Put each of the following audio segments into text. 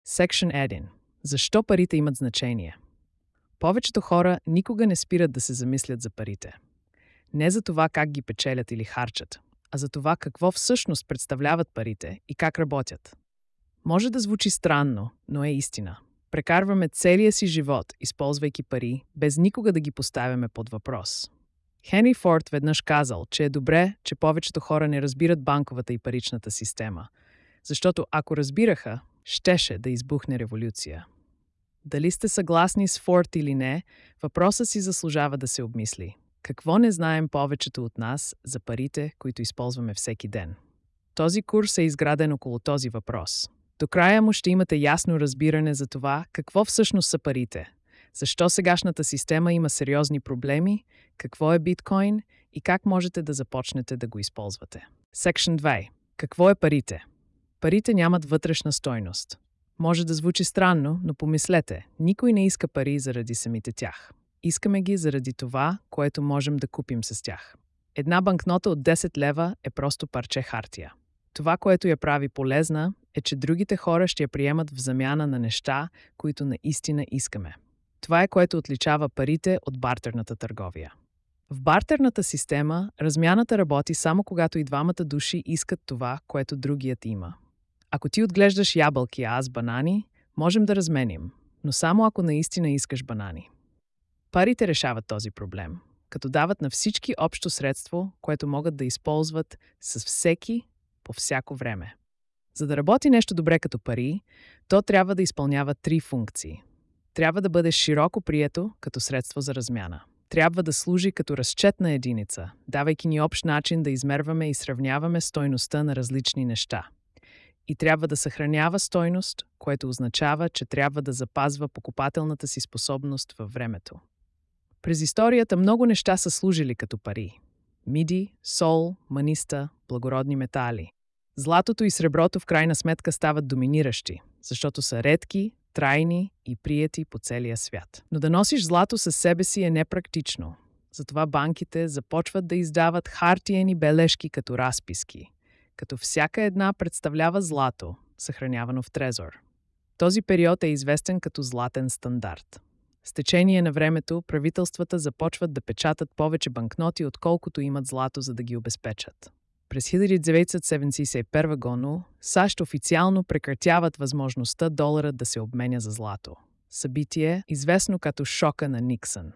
Section 1. Защо парите имат значение? Повечето хора никога не спират да се замислят за парите. Не за това как ги печелят или харчат, а за това какво всъщност представляват парите и как работят. Може да звучи странно, но е истина. Прекарваме целия си живот, използвайки пари, без никога да ги поставяме под въпрос. Хенри Форд веднъж казал, че е добре, че повечето хора не разбират банковата и паричната система, защото ако разбираха, щеше да избухне революция. Дали сте съгласни с Форд или не, въпросът си заслужава да се обмисли. Какво не знаем повечето от нас за парите, които използваме всеки ден? Този курс е изграден около този въпрос. До края му ще имате ясно разбиране за това какво всъщност са парите, защо сегашната система има сериозни проблеми, какво е биткоин и как можете да започнете да го използвате. Section 2. Какво е парите? Парите нямат вътрешна стойност. Може да звучи странно, но помислете, никой не иска пари заради самите тях. Искаме ги заради това, което можем да купим с тях. Една банкнота от 10 лева е просто парче хартия. Това, което я прави полезна, е, че другите хора ще я приемат в замяна на неща, които наистина искаме. Това е, което отличава парите от бартерната търговия. В бартерната система размяната работи само когато и двамата души искат това, което другият има. Ако ти отглеждаш ябълки, а аз банани, можем да разменим, но само ако наистина искаш банани. Парите решават този проблем, като дават на всички общо средство, което могат да използват с всеки по всяко време. За да работи нещо добре като пари, то трябва да изпълнява 3 функции. Трябва да бъде широко прието като средство за размяна. Трябва да служи като разчетна единица, давайки ни общ начин да измерваме и сравняваме стойността на различни неща. И трябва да съхранява стойност, което означава, че трябва да запазва покупателната си способност във времето. През историята много неща са служили като пари. Миди, сол, маниста, благородни метали. Златото и среброто в крайна сметка стават доминиращи, защото са редки, трайни и приети по целия свят. Но да носиш злато със себе си е непрактично. Затова банките започват да издават хартиени бележки като разписки, като всяка една представлява злато, съхранявано в трезор. Този период е известен като златен стандарт. С течение на времето правителствата започват да печатат повече банкноти, отколкото имат злато, за да ги обезпечат. През 1971 година САЩ официално прекратяват възможността доларът да се обменя за злато. Събитие, известно като шока на Никсън.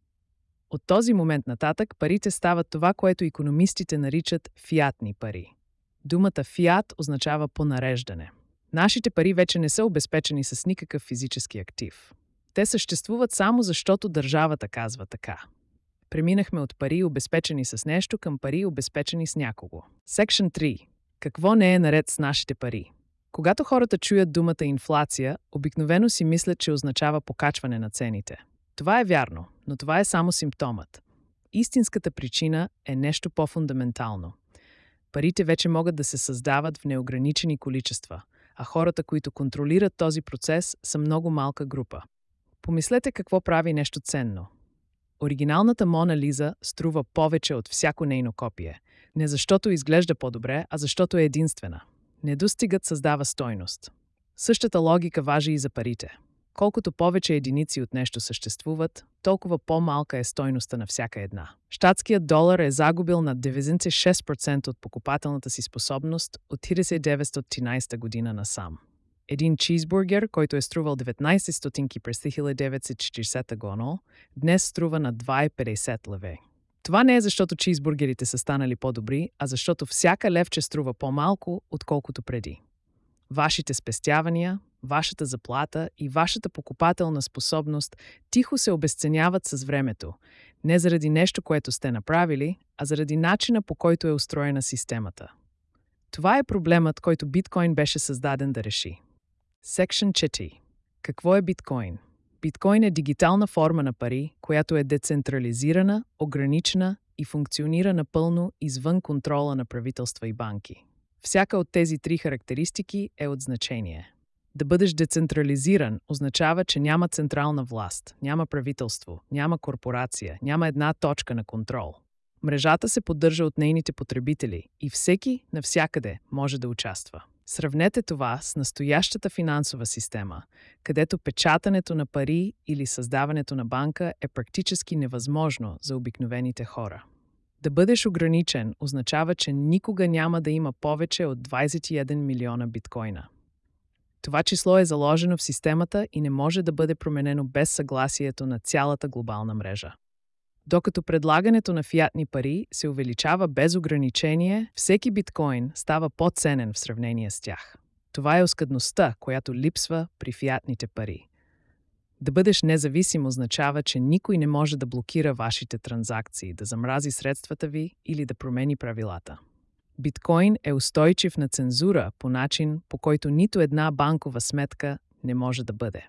От този момент нататък парите стават това, което икономистите наричат фиатни пари. Думата фиат означава понареждане. Нашите пари вече не са обезпечени с никакъв физически актив. Те съществуват само защото държавата казва така. Преминахме от пари, обезпечени с нещо, към пари, обезпечени с някого. Section 3. Какво не е наред с нашите пари? Когато хората чуят думата инфлация, обикновено си мислят, че означава покачване на цените. Това е вярно, но това е само симптомът. Истинската причина е нещо по-фундаментално. Парите вече могат да се създават в неограничени количества, а хората, които контролират този процес, са много малка група. Помислете какво прави нещо ценно. Оригиналната Мона Лиза струва повече от всяко нейно копие. Не защото изглежда по-добре, а защото е единствена. Недостигът създава стойност. Същата логика важи и за парите. Колкото повече единици от нещо съществуват, толкова по-малка е стойността на всяка една. Щатският долар е загубил над 96% от покупателната си способност от 1913 година насам. Един чизбургер, който е струвал 19 стотинки през 1940 година, днес струва на 2,50 леве. Това не е защото чизбургерите са станали по-добри, а защото всяка левче струва по-малко, отколкото преди. Вашите спестявания, вашата заплата и вашата покупателна способност тихо се обезценяват с времето, не заради нещо, което сте направили, а заради начина, по който е устроена системата. Това е проблемът, който биткоин беше създаден да реши. Section 4. Какво е биткоин? Биткоин е дигитална форма на пари, която е децентрализирана, ограничена и функционира напълно извън контрола на правителства и банки. Всяка от тези 3 характеристики е от значение. Да бъдеш децентрализиран означава, че няма централна власт, няма правителство, няма корпорация, няма една точка на контрол. Мрежата се поддържа от нейните потребители и всеки навсякъде може да участва. Сравнете това с настоящата финансова система, където печатането на пари или създаването на банка е практически невъзможно за обикновените хора. Да бъдеш ограничен означава, че никога няма да има повече от 21 милиона биткоина. Това число е заложено в системата и не може да бъде променено без съгласието на цялата глобална мрежа. Докато предлагането на фиатни пари се увеличава без ограничение, всеки биткоин става по-ценен в сравнение с тях. Това е оскъдността, която липсва при фиатните пари. Да бъдеш независим означава, че никой не може да блокира вашите транзакции, да замрази средствата ви или да промени правилата. Биткоин е устойчив на цензура по начин, по който нито една банкова сметка не може да бъде.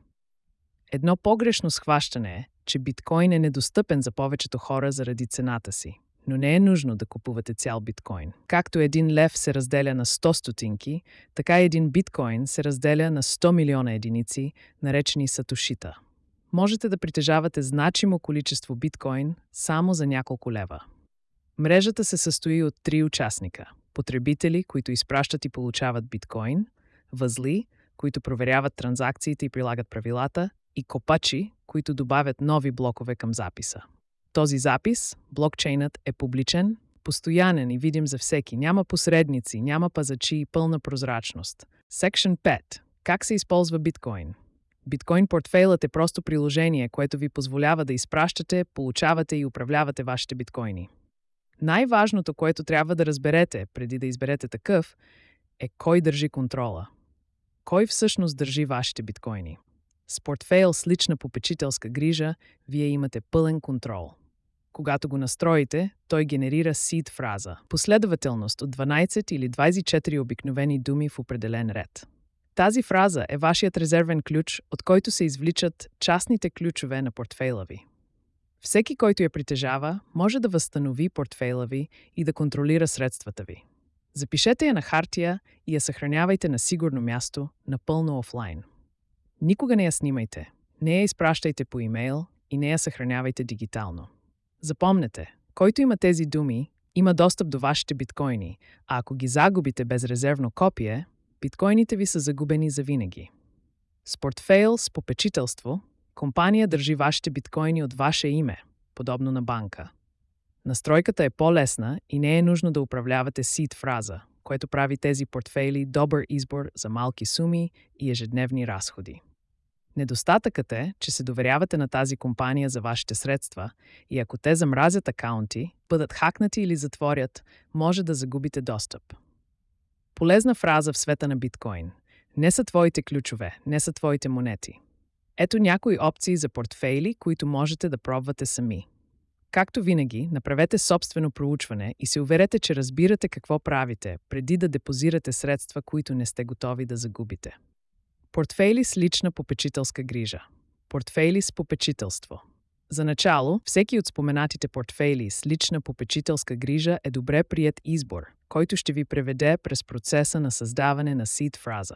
Едно погрешно схващане е, че биткоин е недостъпен за повечето хора заради цената си. Но не е нужно да купувате цял биткоин. Както един лев се разделя на 100 стотинки, така и един биткоин се разделя на 100 милиона единици, наречени сатошита. Можете да притежавате значимо количество биткоин само за няколко лева. Мрежата се състои от 3 участника – потребители, които изпращат и получават биткоин, възли, които проверяват транзакциите и прилагат правилата, и копачи, които добавят нови блокове към записа. Този запис, блокчейнът, е публичен, постоянен и видим за всеки. Няма посредници, няма пазачи и пълна прозрачност. Section 5. Как се използва биткоин? Биткоин портфейлът е просто приложение, което ви позволява да изпращате, получавате и управлявате вашите биткоини. Най-важното, което трябва да разберете, преди да изберете такъв, е кой държи контрола. Кой всъщност държи вашите биткоини? С портфейл с лична попечителска грижа, вие имате пълен контрол. Когато го настроите, той генерира seed фраза, последователност от 12 или 24 обикновени думи в определен ред. Тази фраза е вашият резервен ключ, от който се извличат частните ключове на портфейла ви. Всеки, който я притежава, може да възстанови портфейла ви и да контролира средствата ви. Запишете я на хартия и я съхранявайте на сигурно място, напълно офлайн. Никога не я снимайте, не я изпращайте по имейл и не я съхранявайте дигитално. Запомнете, който има тези думи, има достъп до вашите биткоини, а ако ги загубите без резервно копие, биткоините ви са загубени завинаги. С портфейл с попечителство, компания държи вашите биткоини от ваше име, подобно на банка. Настройката е по-лесна и не е нужно да управлявате seed фраза, което прави тези портфейли добър избор за малки суми и ежедневни разходи. Недостатъкът е, че се доверявате на тази компания за вашите средства и ако те замразят акаунти, бъдат хакнати или затворят, може да загубите достъп. Полезна фраза в света на биткоин. Не са твоите ключове, не са твоите монети. Ето някои опции за портфейли, които можете да пробвате сами. Както винаги, направете собствено проучване и се уверете, че разбирате какво правите, преди да депозирате средства, които не сте готови да загубите. Портфейли с лична попечителска грижа. Портфейли с попечителство. За начало, всеки от споменатите портфейли с лична попечителска грижа е добре приет избор, който ще ви преведе през процеса на създаване на seed фраза.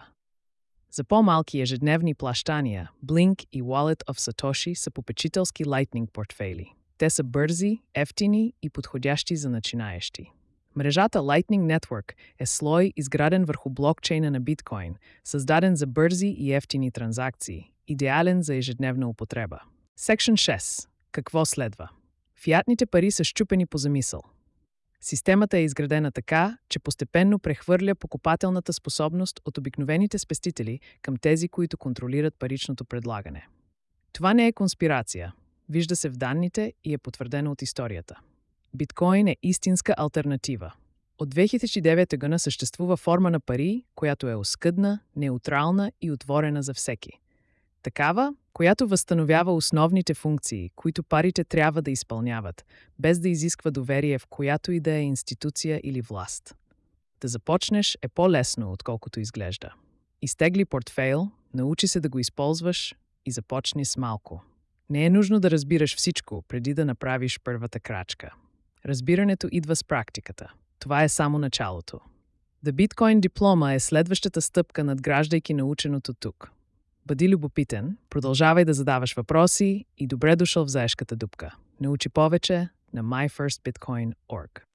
За по-малки ежедневни плащания, Blink и Wallet of Satoshi са попечителски Lightning портфейли. Те са бързи, евтини и подходящи за начинаещи. Мрежата Lightning Network е слой, изграден върху блокчейна на биткоин, създаден за бързи и евтини транзакции, идеален за ежедневна употреба. Section 6. Какво следва? Фиатните пари са счупени по замисъл. Системата е изградена така, че постепенно прехвърля покупателната способност от обикновените спестители към тези, които контролират паричното предлагане. Това не е конспирация. Вижда се в данните и е потвърдено от историята. Биткоин е истинска алтернатива. От 2009 година съществува форма на пари, която е оскъдна, неутрална и отворена за всеки. Такава, която възстановява основните функции, които парите трябва да изпълняват, без да изисква доверие в която и да е институция или власт. Да започнеш е по-лесно, отколкото изглежда. Изтегли портфейл, научи се да го използваш и започни с малко. Не е нужно да разбираш всичко, преди да направиш първата крачка. Разбирането идва с практиката. Това е само началото. The Bitcoin диплома е следващата стъпка, надграждайки наученото тук. Бъди любопитен, продължавай да задаваш въпроси и добре дошъл в заешката дупка. Научи повече на myfirstbitcoin.org.